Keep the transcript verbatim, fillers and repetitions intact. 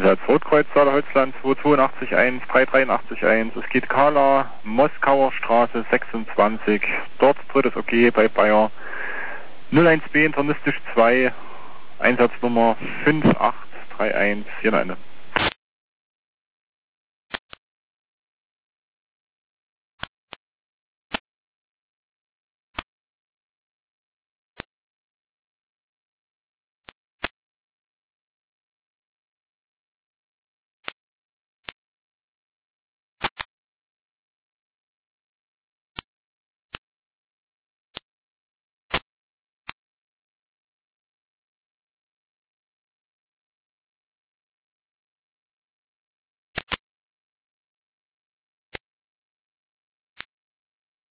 Einsatz Rotkreuz, Saale-Holzland zwei zwei acht eins drei drei acht eins. Es geht Kala, Moskauer Straße sechsundzwanzig. Dort drittes OK bei Bayer. null eins B internistisch zwei, Einsatznummer fünf acht drei eins vier neun.